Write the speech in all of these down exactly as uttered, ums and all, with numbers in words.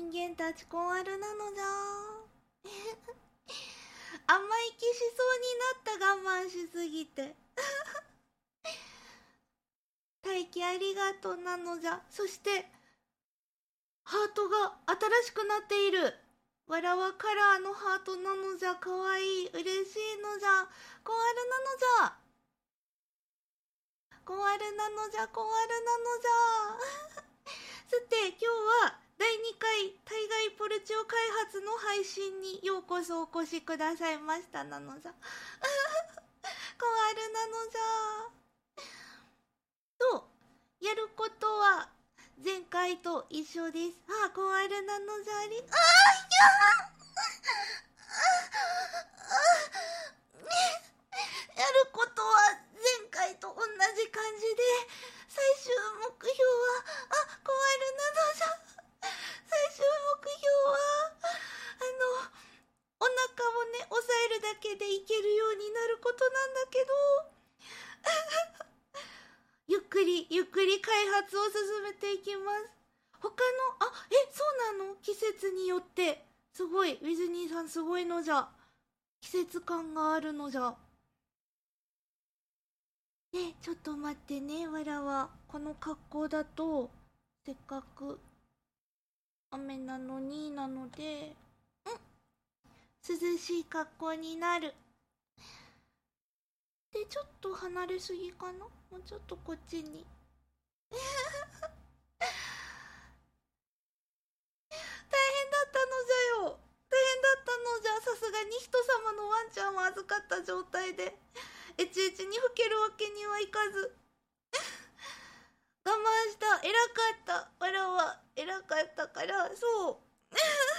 人間たちコアルなのじゃ甘い気しそうになった我慢しすぎて大気ありがとうなのじゃ。そしてハートが新しくなっている。わらわカラーのハートなのじゃ。かわいい、嬉しいのじゃ。コアルなのじゃ。コアルなのじゃ、コアルなのじゃさて、今日はだいにかい対外ポルチオ開発の配信にようこそお越しくださいましたなのじゃコアルなのじゃと、やることは前回と一緒です。ああ、コアルなのじゃ。ありあーいややることは前回と同じ感じで、最終目標はあ、コアルなのじゃ。最終目標はあのお腹をね押さえるだけでいけるようになることなんだけどゆっくりゆっくり開発を進めていきます。他のあえそうなの、季節によってすごい、ウィズニーさんすごいのじゃ。季節感があるのじゃね。ちょっと待ってね、わらはこの格好だとせっかく雨なのになので、ん涼しい格好になる。で、ちょっと離れすぎかな、もうちょっとこっちに大変だったのじゃよ、大変だったのじゃ。さすがに人様のワンちゃんを預かった状態でエチエチに吹けるわけにはいかず我慢した。偉かった。わらは偉かったから、そう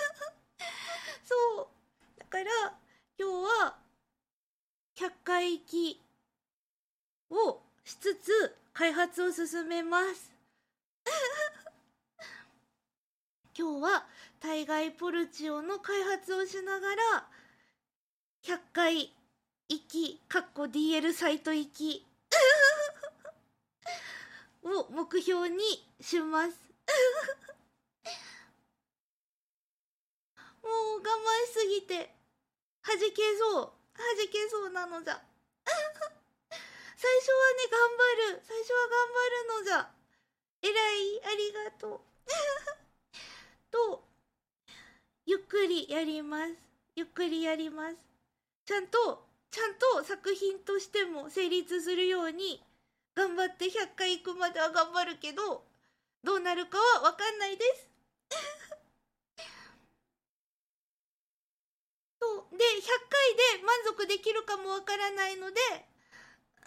そうだから今日はひゃっかい行きをしつつ開発を進めます今日は対外ポルチオの開発をしながらひゃっかい行きかっこ ディーエル サイト行きを目標にしますもう我慢しすぎてはじけそうはじけそうなのじゃ最初はね頑張る最初は頑張るのじゃ。えらい、ありがとうとゆっくりやります。ゆっくりやります。ちゃんとちゃんと作品としても成立するように頑張ってひゃっかい行くまでは頑張るけど、どうなるかは分かんないですそうで、ひゃっかいで満足できるかも分からないのでアールティーエー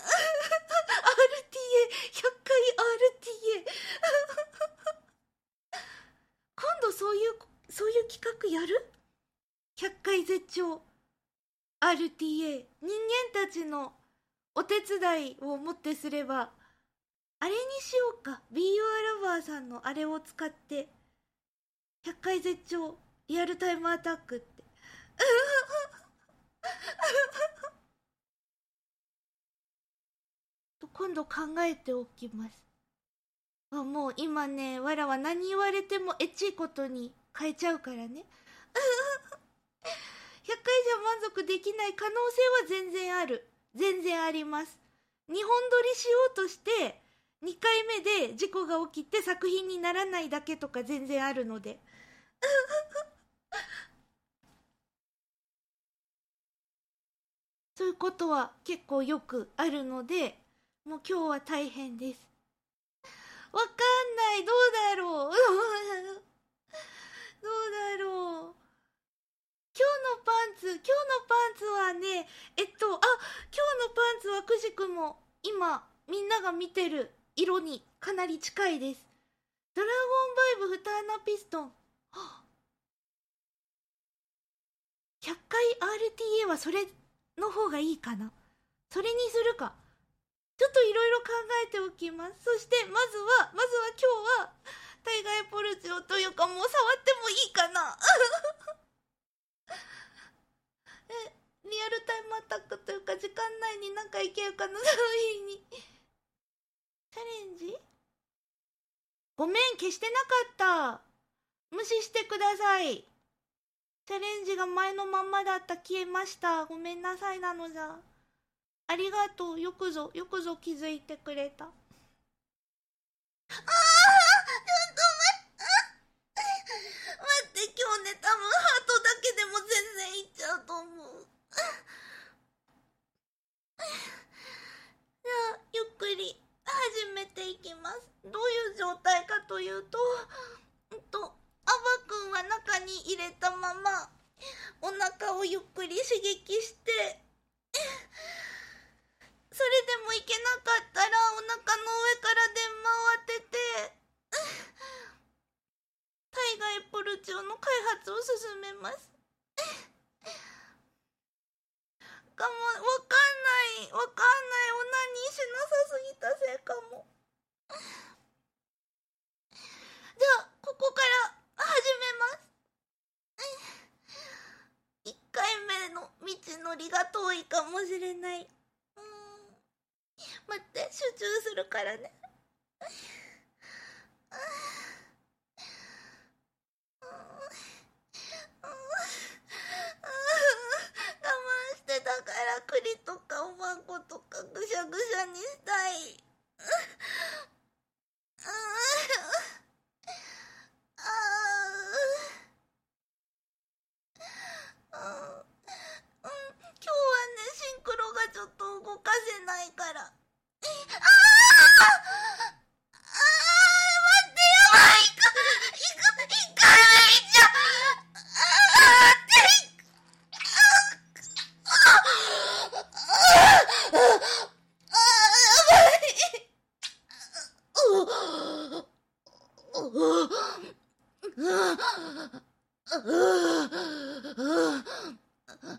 ひゃっかい アールティーエー 今度そういうそういう企画やる？ ひゃっ 回絶頂 アールティーエー 人間たちのお手伝いをもってすればあれにしようか。 Be Your Lover さんのあれを使ってひゃっかい絶頂リアルタイムアタックって今度考えておきます。あ、もう今ね、わらは何言われてもエッチいことに変えちゃうからねひゃっかいじゃ満足できない可能性は全然ある。全然あります。にほん撮りしようとしてにかいめで事故が起きて作品にならないだけとか全然あるのでそういうことは結構よくあるので、もう今日は大変です。わかんない。どうだろうどうだろう。今日のパンツ、今日のパンツはね、えっと、あ、今日のパンツはくじくも今みんなが見てる色にかなり近いです。ドラゴンバイブ蓋穴ピストン。ひゃっかい アールティーエー はそれの方がいいかな。それにするか。ちょっといろいろ考えておきます。そしてまずはまずは今日は対外ポルチオというか、もう触ってもいいかなえリアルタイムアタックというか時間内になんかいけるかなそういうにチャレンジ。ごめん、消してなかった。 無視してください。チャレンジが前のまんまだった。消えました。ごめんなさいなのじゃ。ありがとう。よくぞよくぞ気づいてくれた。ああ、ちょっと待って待って、今日ね、多分ハートだけでも全然いっちゃうと思う。じゃあゆっくり始めていきます。どういう状態かというと、うんとアバくんは中に入れたままお腹をゆっくり刺激して、それでもいけなかったらお腹の上から電話を当てて体外ポルチオの開発を進めます。かも、わかんないわかんない、オナニーしなさすぎたせいかも。じゃあここから始めます。いっかいめの道のりが遠いかもしれない。うーん、待って、集中するからね。我慢してたから栗とかおまんことかぐしゃぐしゃにしたい。今日はね、シンクロがちょっと動かせないから。ああああ、待って、やばい。いく、いく、いかないじゃん。ああってああ、やばい。本当だ、レインコードがあ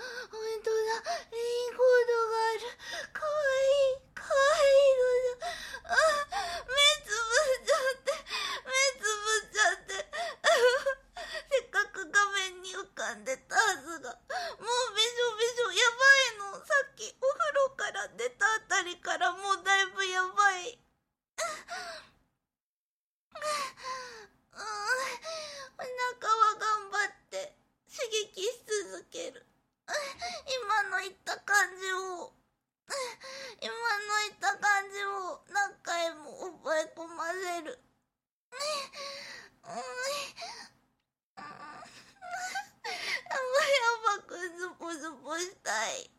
る。かわいい、かわいいのじゃ。あ、目つぶっちゃって、目つぶっちゃって。せっかく画面に浮かんでたはずが、もうべしょべしょ。やばいの。さっきお風呂から出たあたりからもうだいぶやばい。うん、お腹は頑張って刺激し続ける。今の言った感じを今の言った感じを何回も覚え込ませる。うん、やばやばくズボズボしたい。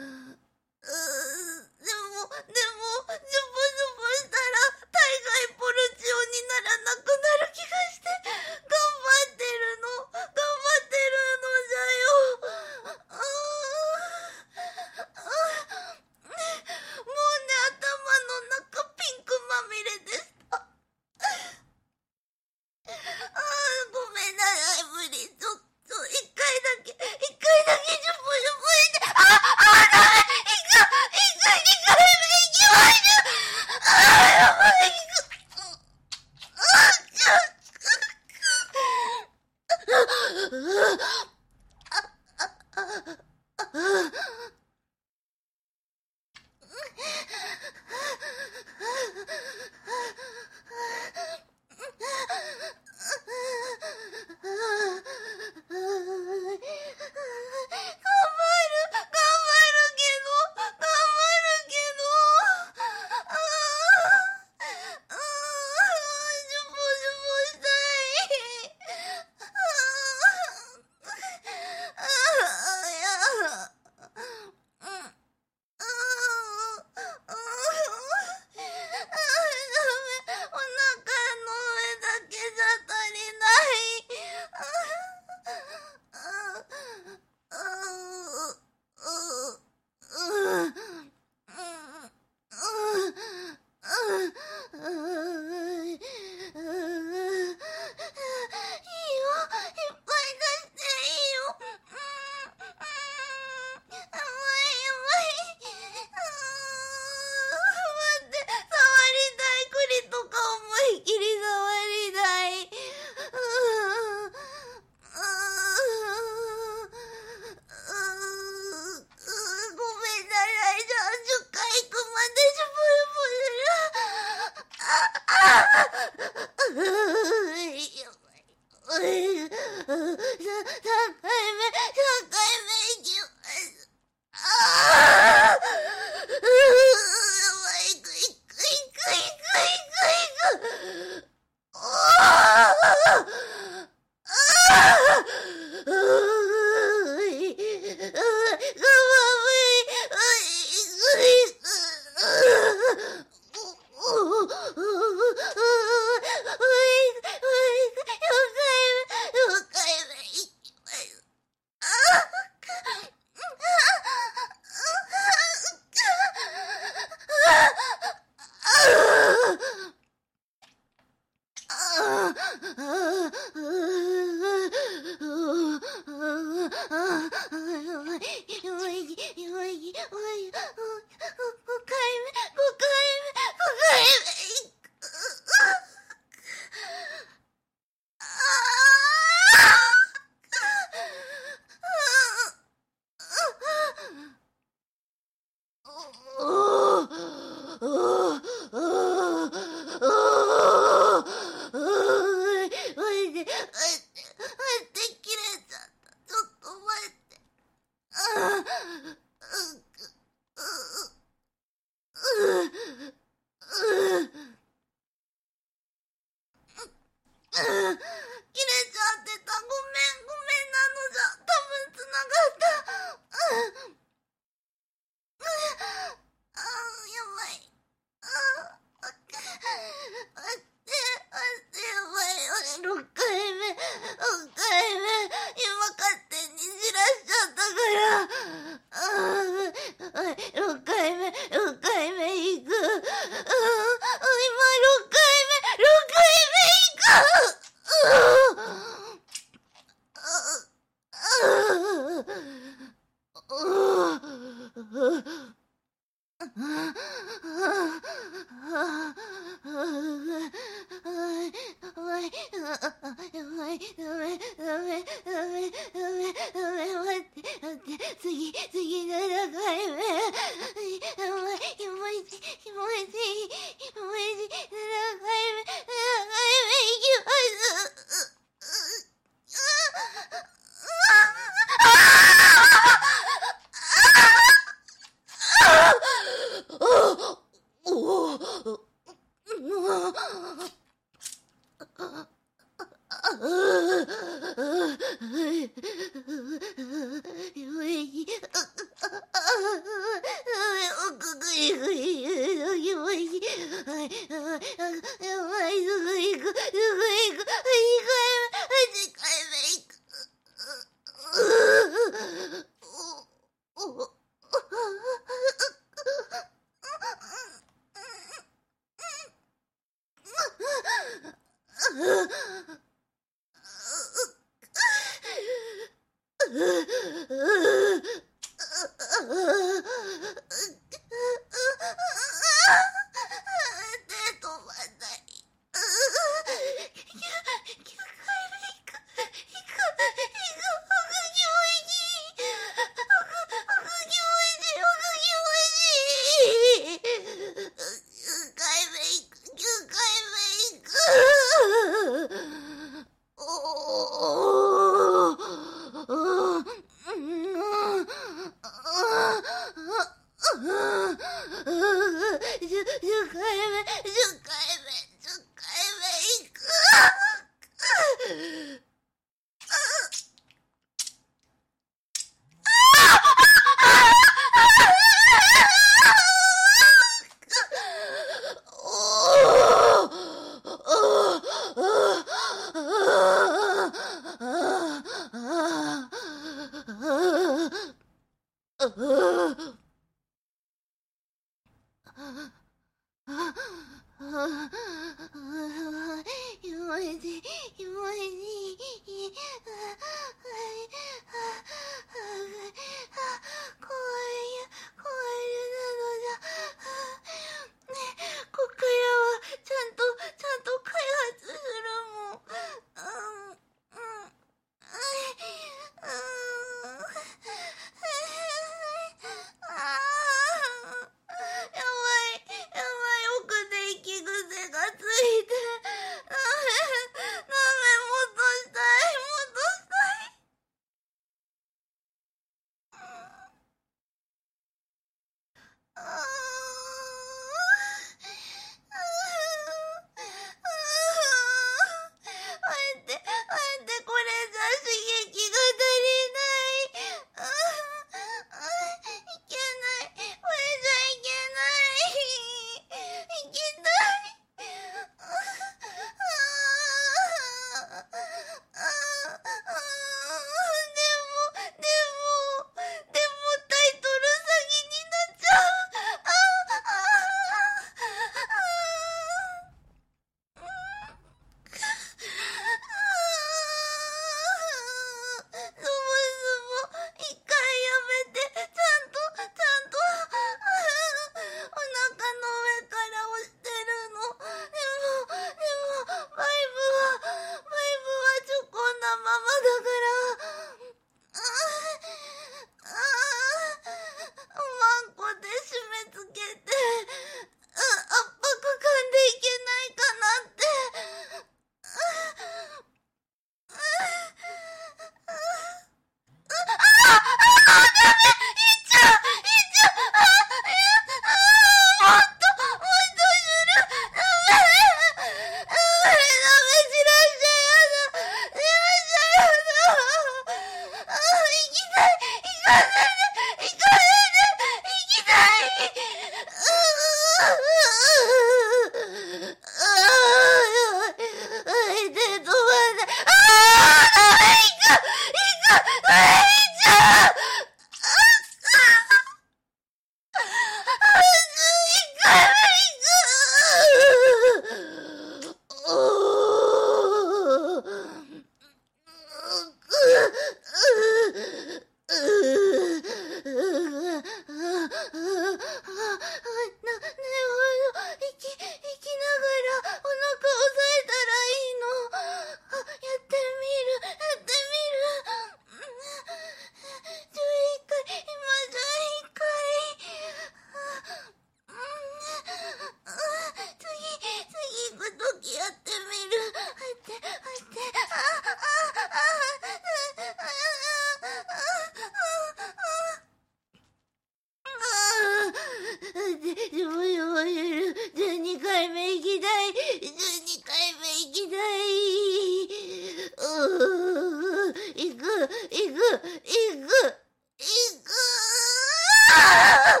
いく、いく、いく。あ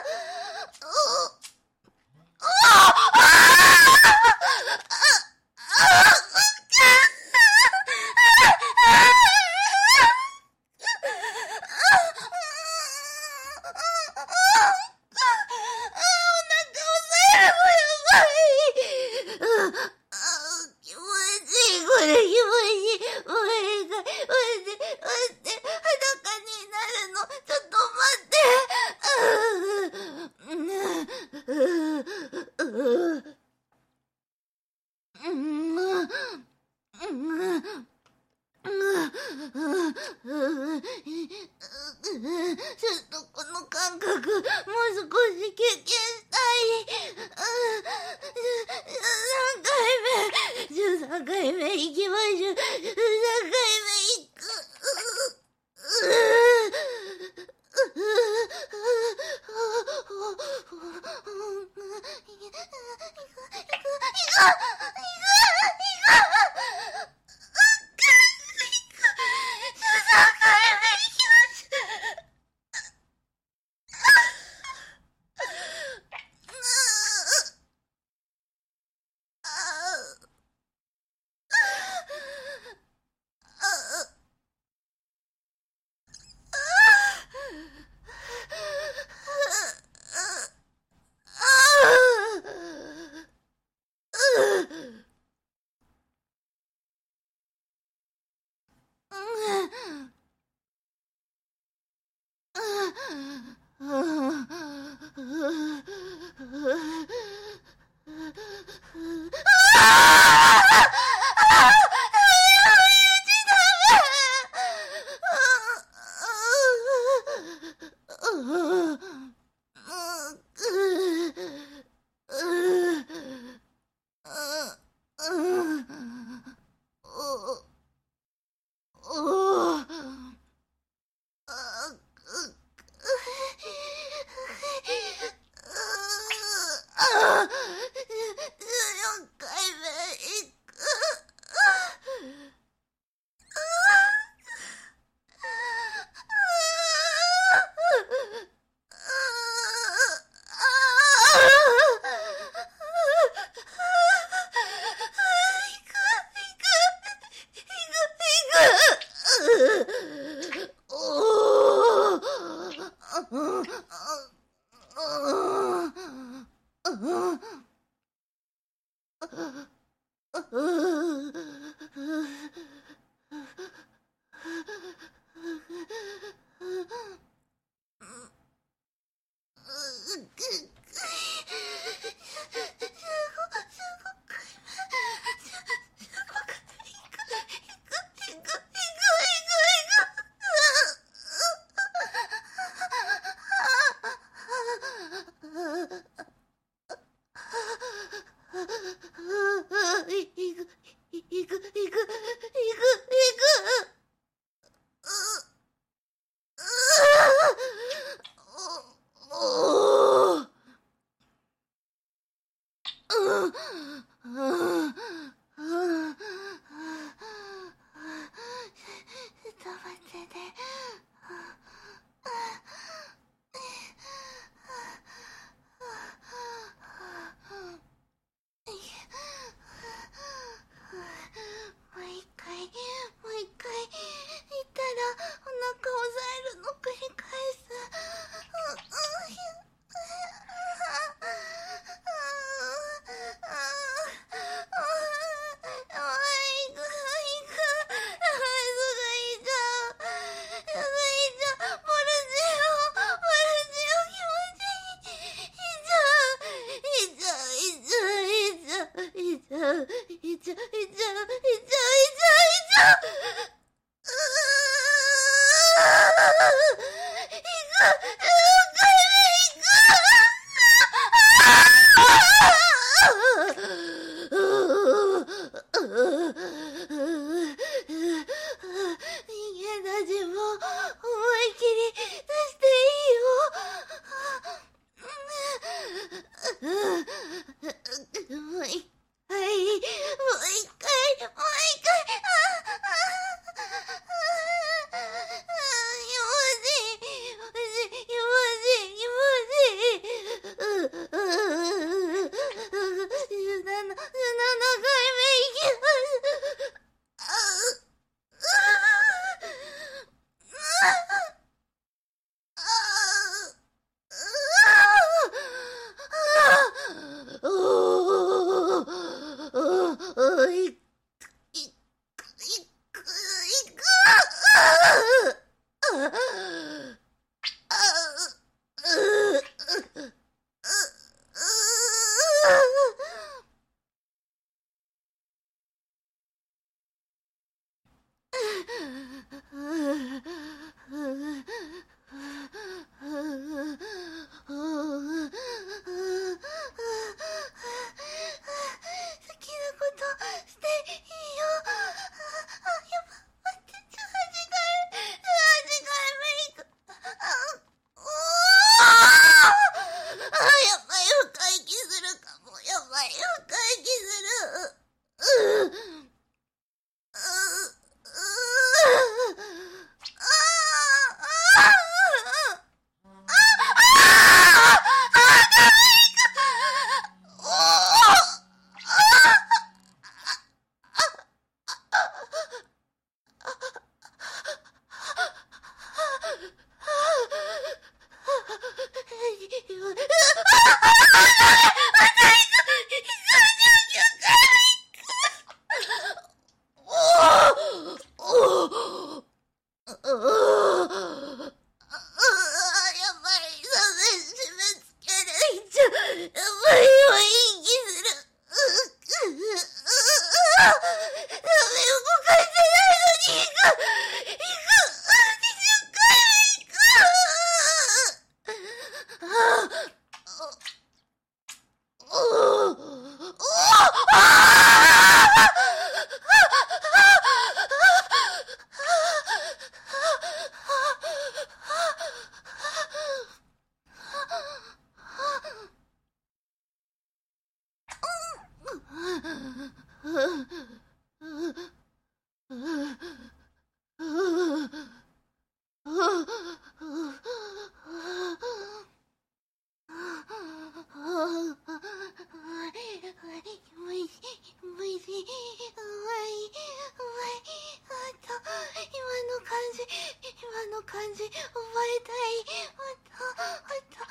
今の感じ覚えたい。ほんとほんと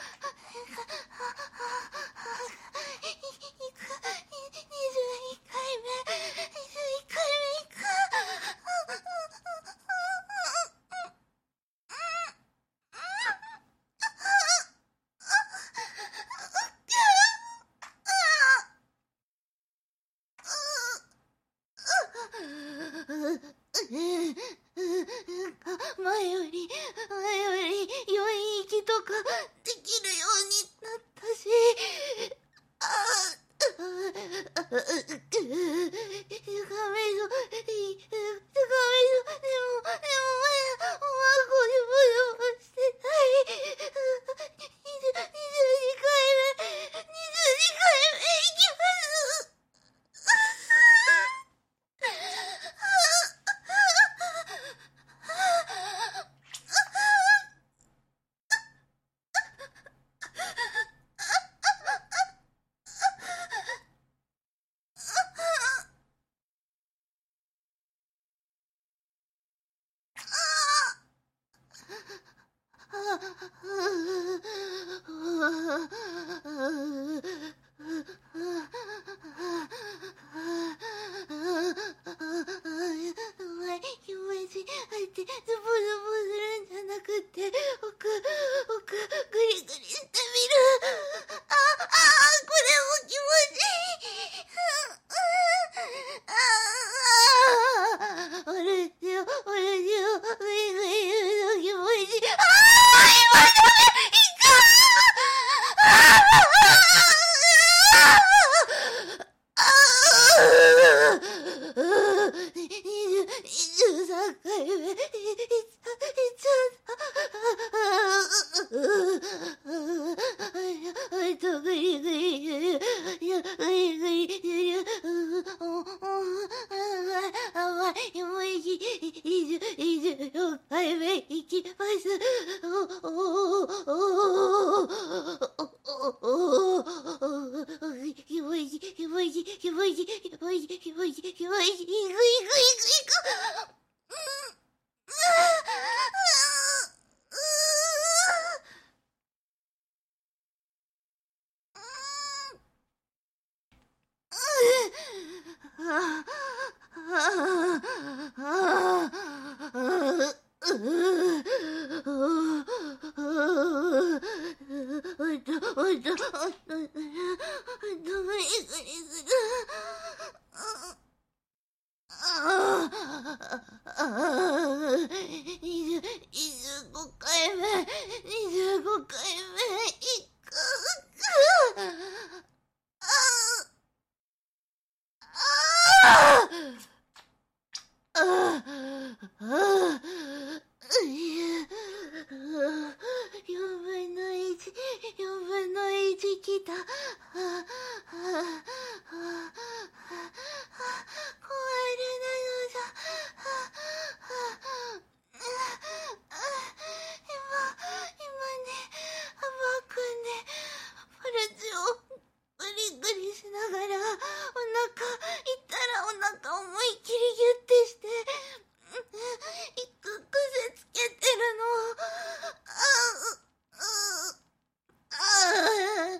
いくにじゅういっかいめにじゅういっかいめいく。前より前より良い息とかできるようになったし、あああダメぞ、ダメぞ。でもでもまだおまごにもでもしてない。にじゅうにかいめにじゅうにかいめいきます。気持ち入ってズボズボするんじゃなくて、奥奥グリグリしてみる。ああこれも気持ちいい。ああ俺よ俺よグリグリするの気持ちいい。ああ今ダメいかああにじゅうさんかいめいっちゃった。とグリグリグリグリグリグリ甘いもういきにじゅうよんかいめいきます。おおおお気持ちいい気持ちいい気持ちいい気持ちいい気持ちいい気持ちいいいくいくいくいく。にじゅうごかいめにじゅうごかいめいく。四分の一四分の一きた。壊れなのじゃ。今今ねバーくんねパルチをグリグリしながらお腹いったらお腹思いっきりギュッてしていく癖つけてるの。ああ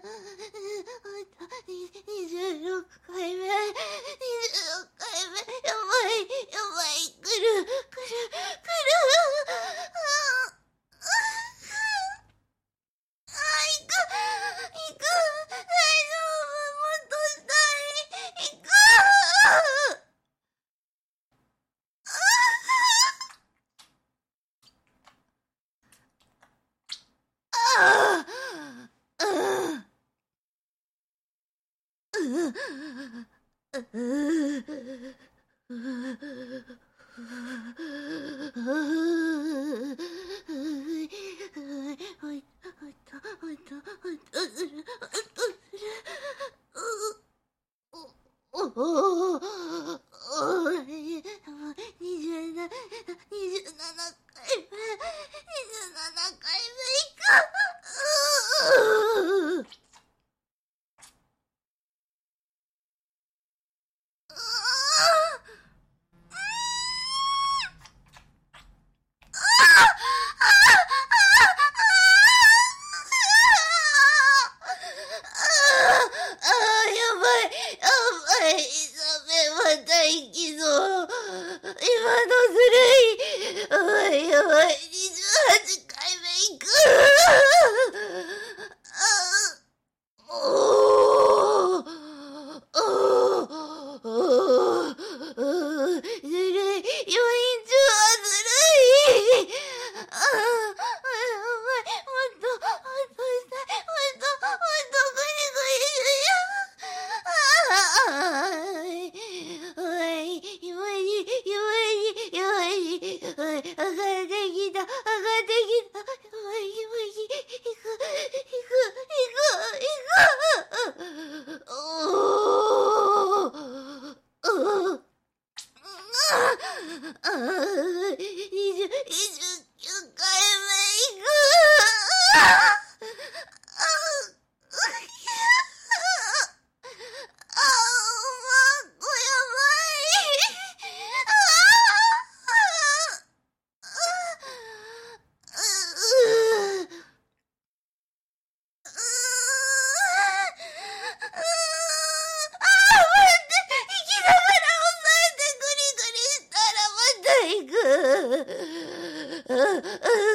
にじゅうろっかいめにじゅうろっかいめやばいやばい来る来る来る。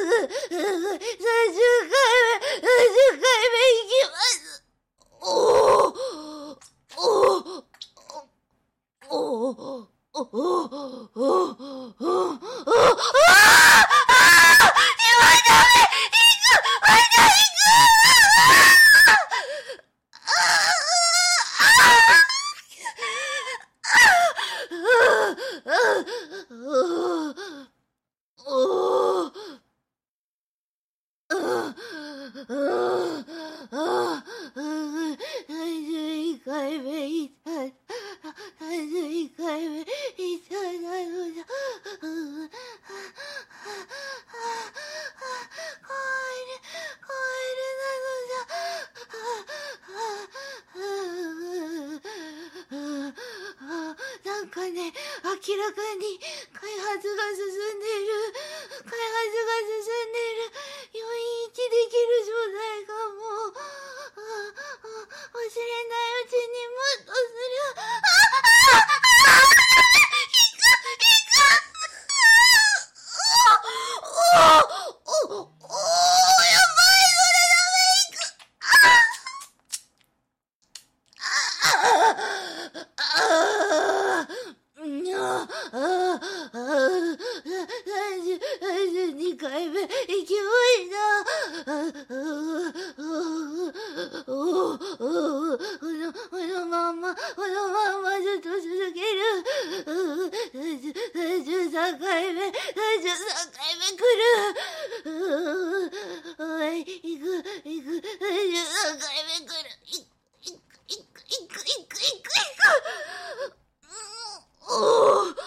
回目、さんじゅっかいめいきます。おおおおおおおおおおおなんかね、明らかに開発が進んでいる。開発が進んでいる。余韻息できる状態がもう、忘れないうちにムッとする。おおおおやばい、それダメいく。にかいめ行きました。このまんま、このまんまずっと続ける。さんじゅうさんかいめ、さんじゅうさんかいめ来る。行く、行く、さんじゅうさんかいめ来る。行く、行く、行く、行く、行く、行く。おお。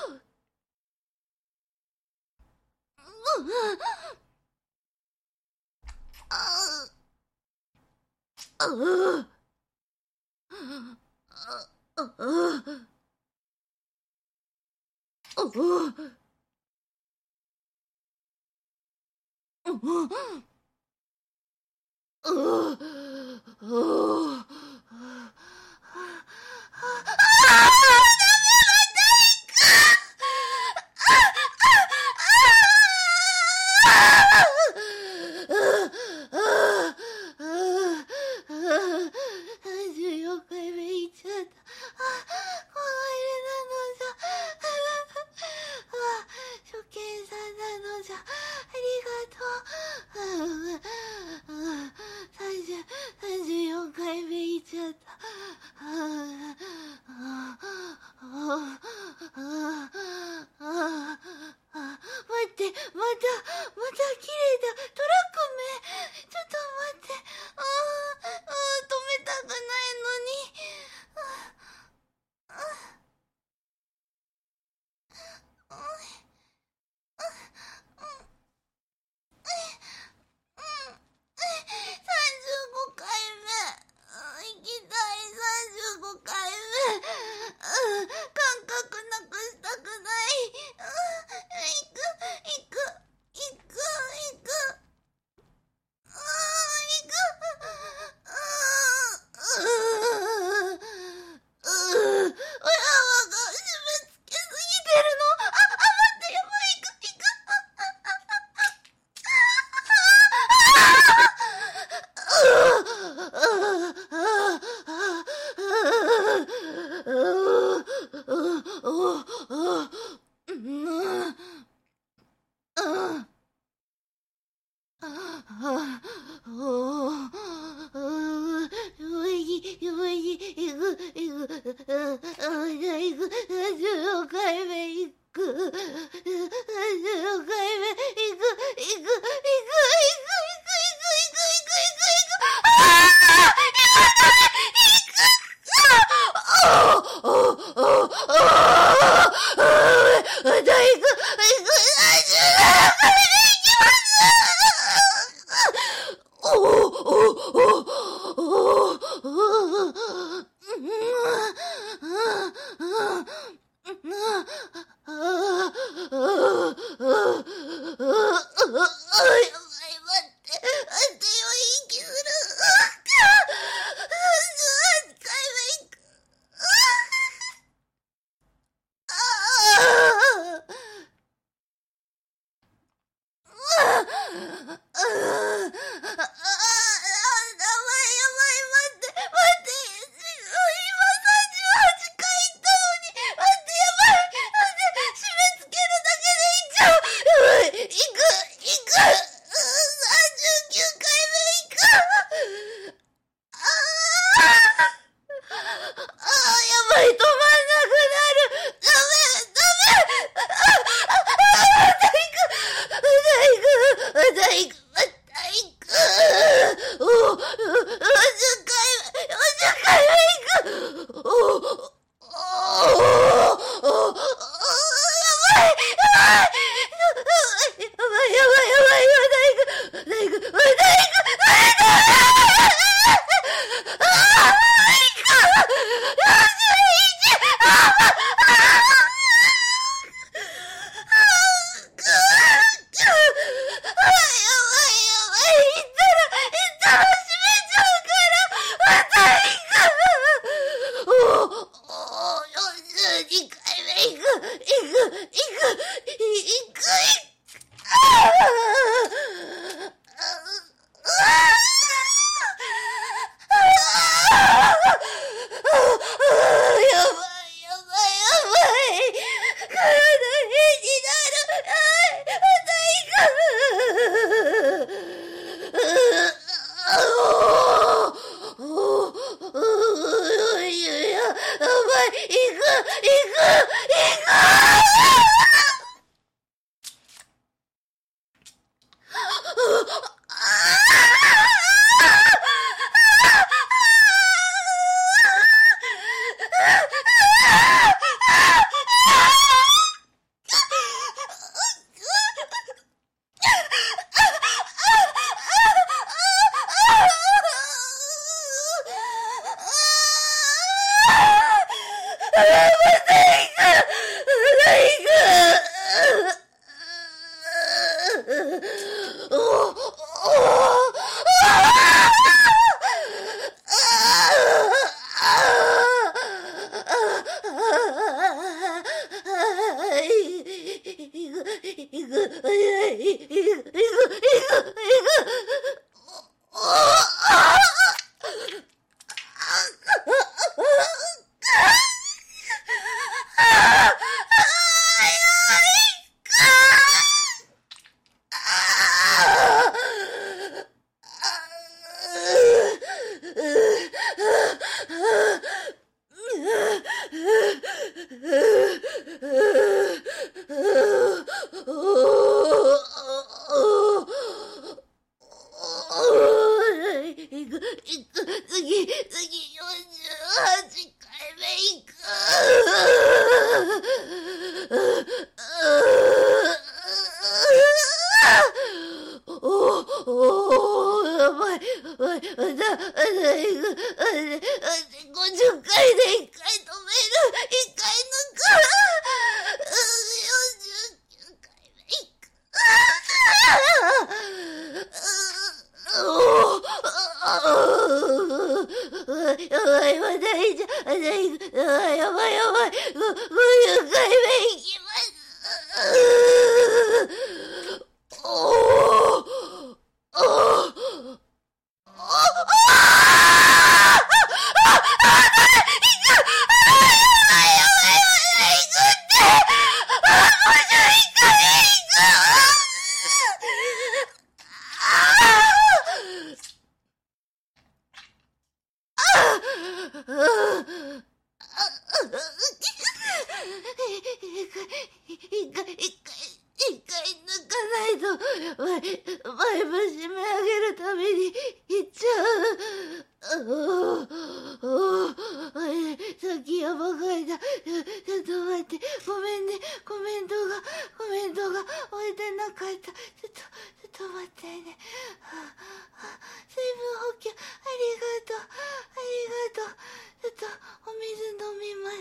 次、次よんじゅうはちかいめいく。おおおやばい。まだ、まだいく。ごじゅっかいでいっかい止める。いっかい抜く。よんじゅうきゅうかいめいく。やばい、まだいいじゃん。まだいく。やばい、やばい、やばい。ごじゅっかいめいきます。おおおお一回、一回、一回抜かないと、バイ、バイブ締め上げるために行っちゃう。おーおーさっきやばかいた。ちょっと待って、ごめんね。コメントが、コメントが置いてなかった。ちょっと、ちょっと待ってね。水分補給、ありがとう。ありがとう。ちょっと、お水飲みます。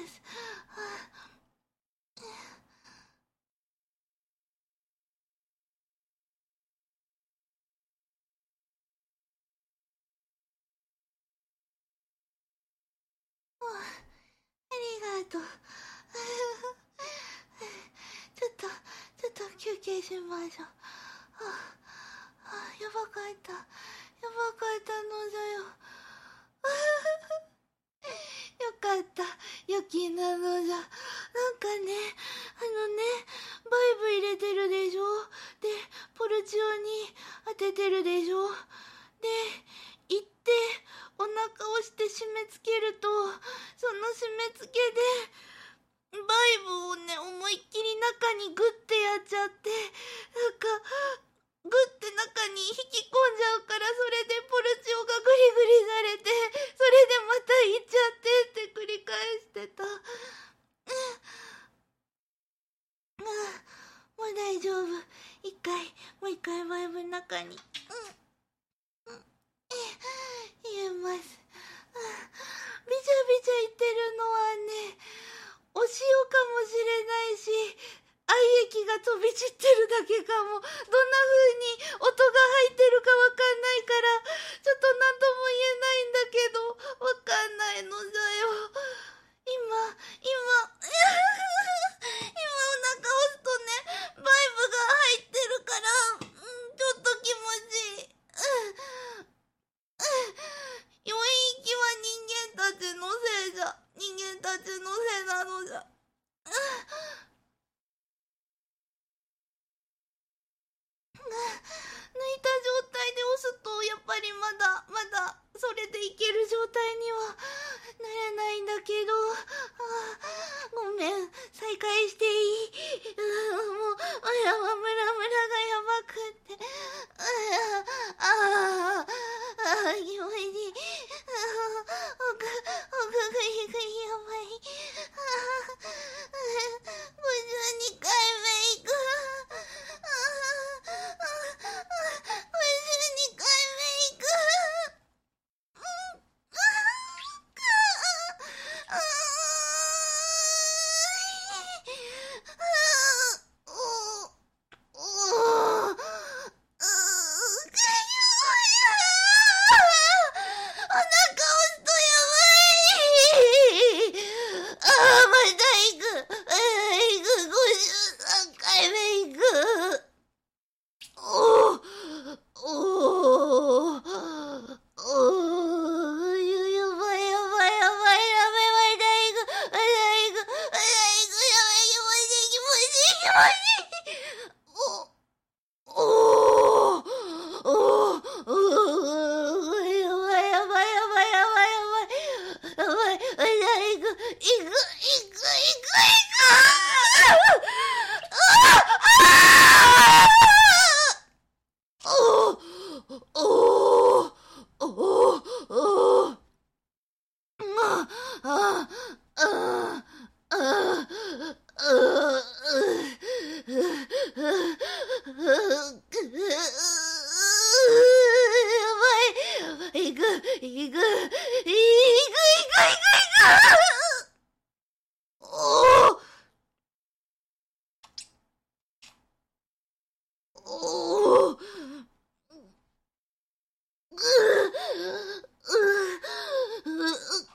ありがとう。ちょっと、ちょっと休憩しましょう。はあはあ、やばかった。やばかったのじゃよ。よかった。良きなのじゃ。なんかね、あのね、バイブ入れてるでしょ。で、ポルチオに当ててるでしょ。で、行って、お腹をして締め付けると、その締め付けで、バイブをね、思いっきり中にグッてやっちゃって、なんか、グッて中に引き込んじゃうから、それでポルチオがグリグリされて、それでまた行っちゃってって繰り返してた。うん、もう大丈夫。一回、もう一回バイブの中に。うん。うん。入れます。ビチャビチャ言ってるのはね、お塩かもしれないし、愛液が飛び散ってるだけかも。どんな風に音が入ってるかわかんないから、ちょっと何とも言えないんだけど、わかんないのだよ。今、今、今お腹押すとね、バイブが入ってるから、うん、ちょっと気持ちいい。余韻域は人間たちのせいじゃ。人間たちのせいなのじゃ。抜いたいく、いく、いく、いく、いく。おー。おー。ぐう、う、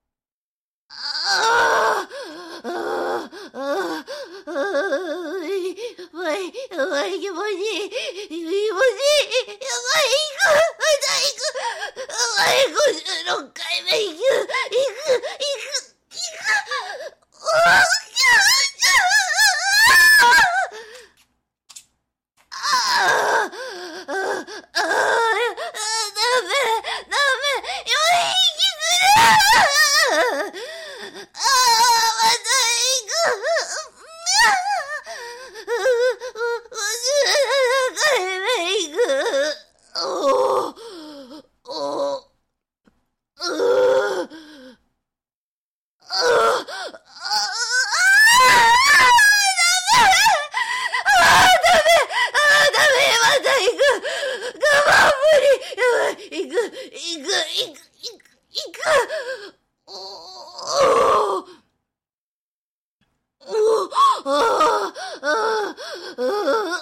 ああ、ああ、ああ、い、わい、わい、気持ちいい、気持ちいい、やばい、行く、また行く、わい、ごじゅうろっかいめ行く、行く、行く、行く、おー、きゃああ、ああ、ああ、ダメ、ダメ、よい息する。ああ、また行く。ごじゅうななかいめ行く。おー、おー、うー、ああ、行く、行く、行く、行く、行く。おー、おー、あー、あー、あ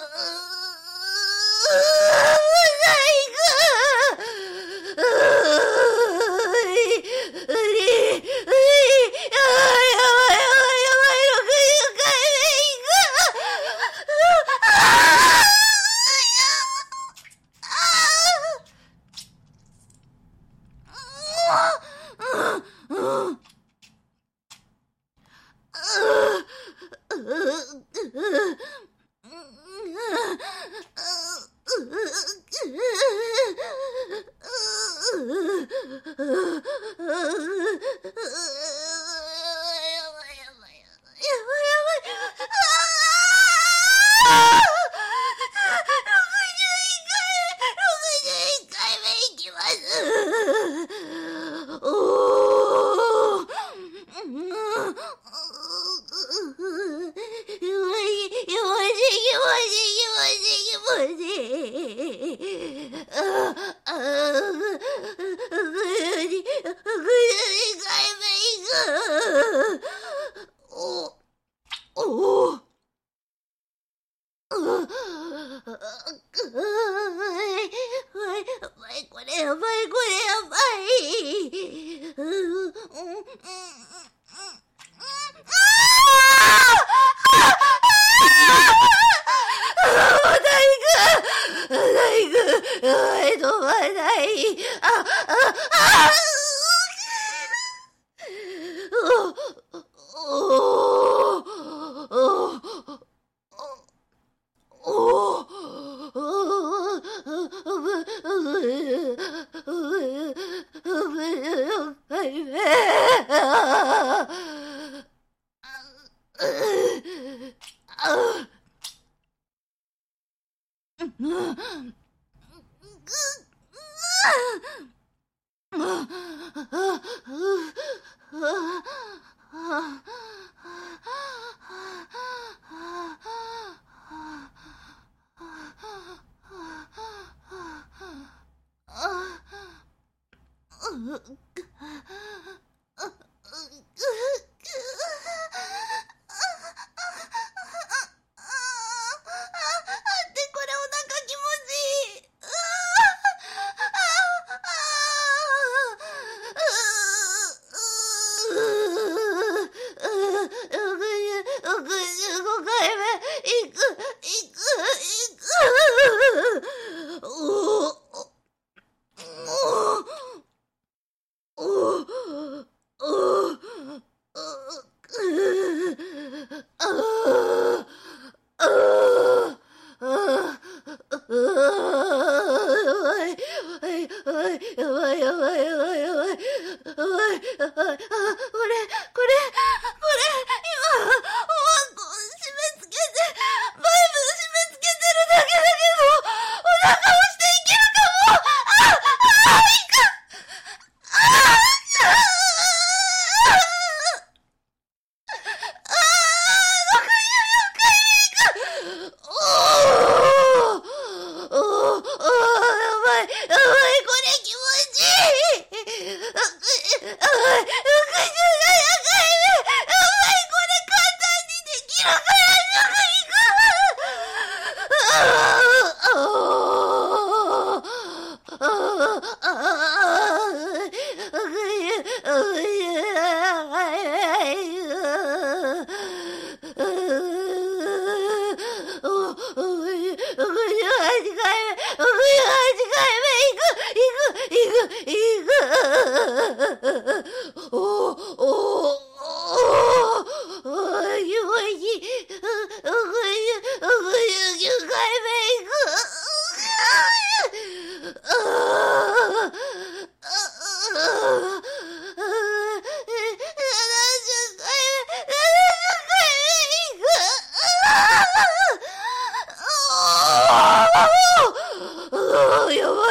ー、やばい、やばい、これ気持ちいい。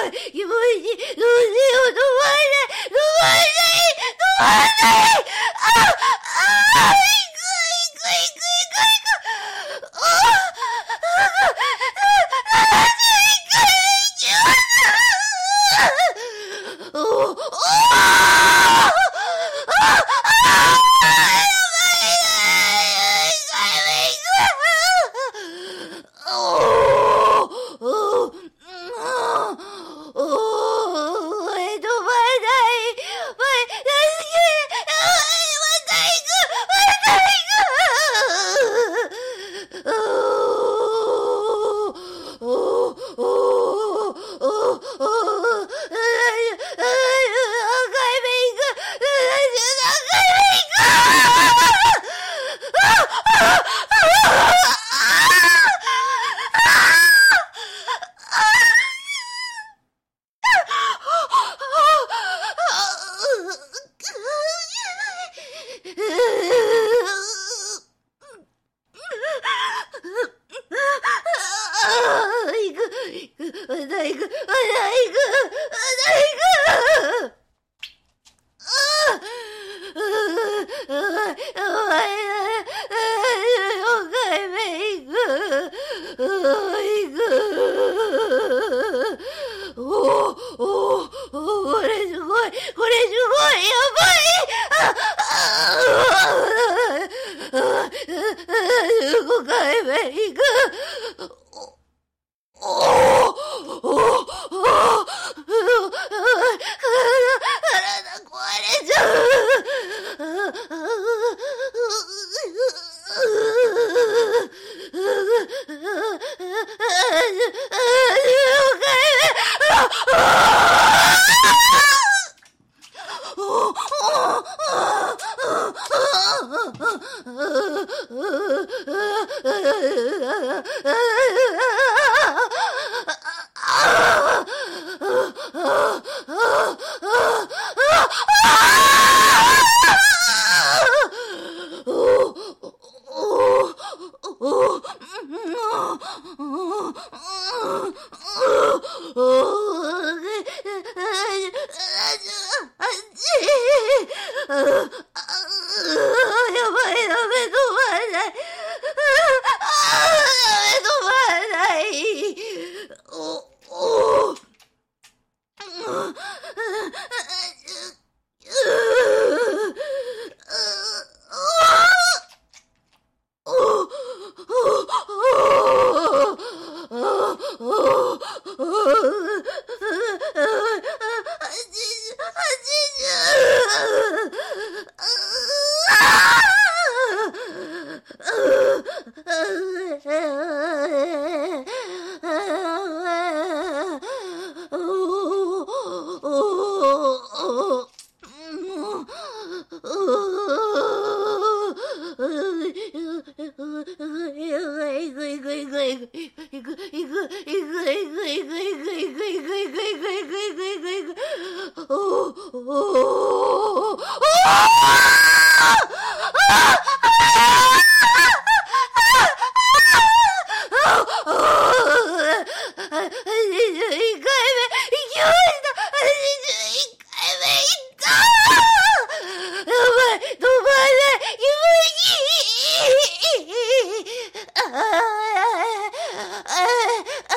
い、気持ちいい。どうしよう、止まらない、止まらない、止まらない。あ、あ、行く、行く、行く、行く、行く。あ、あ、あ、あ、おおおあ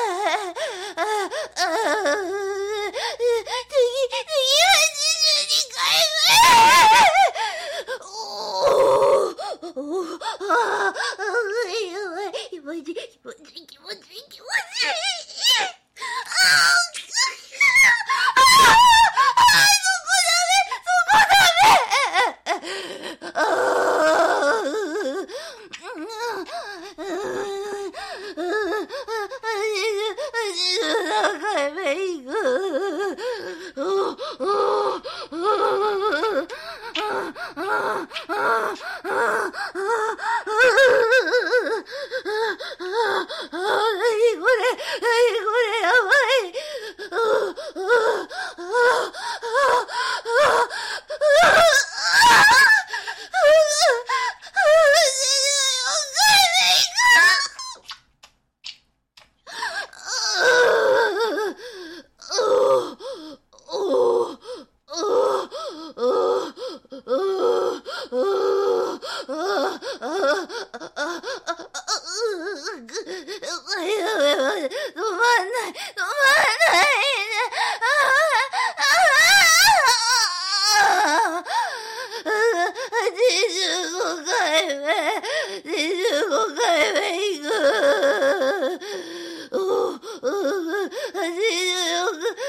ああ、次、次は自主に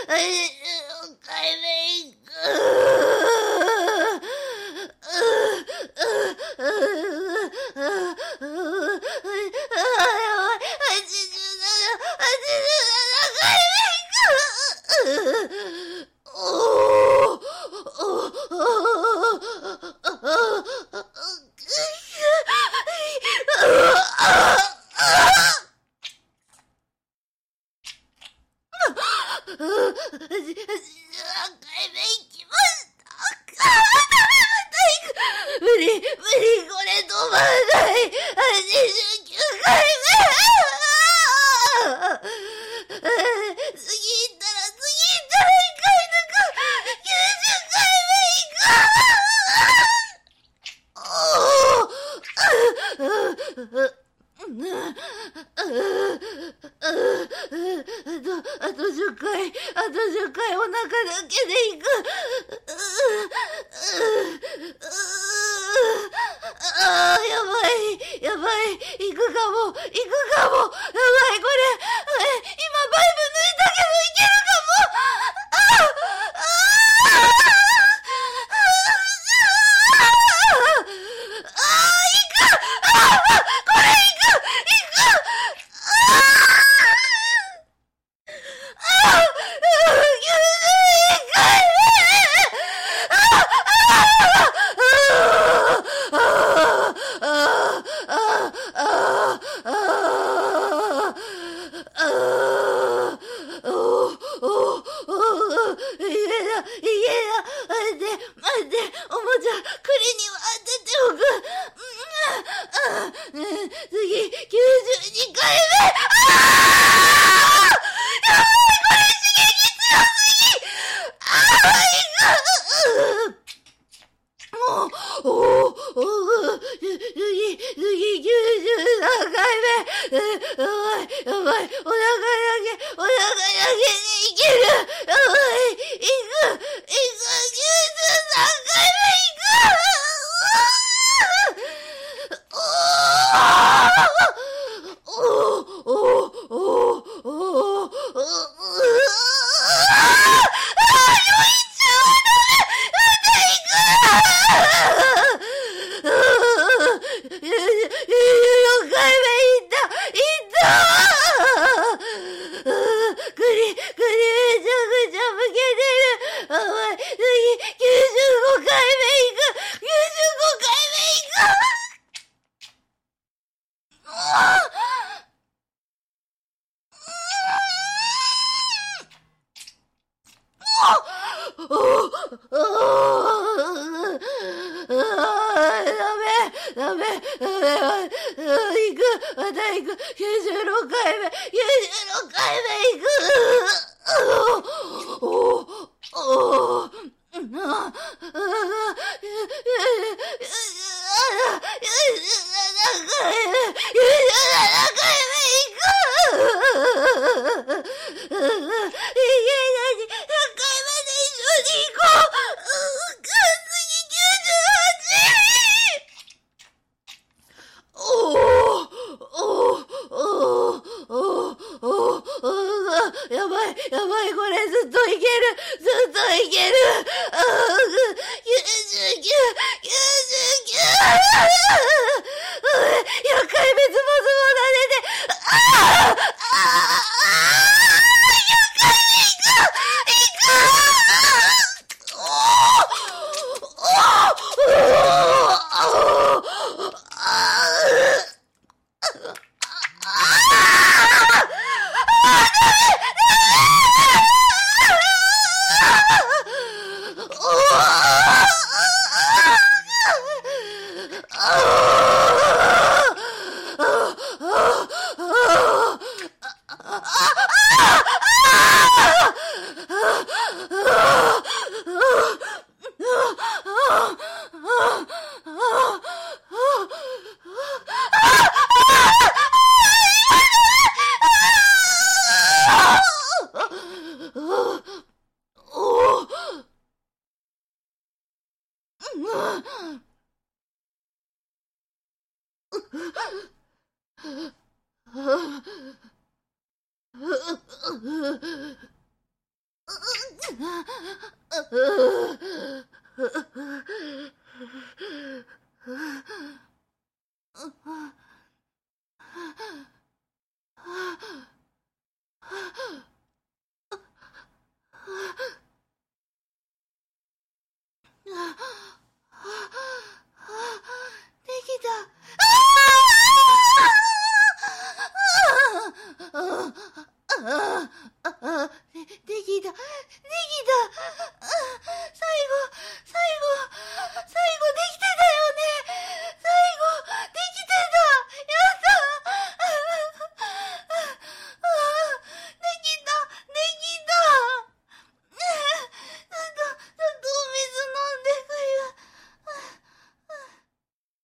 回目行く。あとじゅっかい、あとじゅっかいお腹だけでいく。ああ、やばい、やばい、いくかも、いくかも、やばい、これ、今バイブ抜いたけどいけるかも。ああ、ああ、ああ、いく、ああ、これいく、いく、ああ。次、きゅうじゅうにかいめ。ああ！やばい、これ刺激強すぎ。ああ、いく。もう、おお、おお、次、次、きゅうじゅうななかいめ。やばい、やばい、お腹だけ、お腹だけでいける。やばい、いく、いく、きゅうじゅうさんかいめいく。おおおおおおおダメ、ダメ、行く、また行く、きゅうじゅうろっかいめ、きゅうじゅうろっかいめ行く。おお、おお、な、やばい、やばい、これずっといける、ずっといける。ああ、きゅうじゅうきゅう、きゅうじゅうきゅう。ひゃっかいめズボズボだねで。ああ、ああ、ひゃっかいめいく、いく。おお、おお、おお、 できた。できた。できた。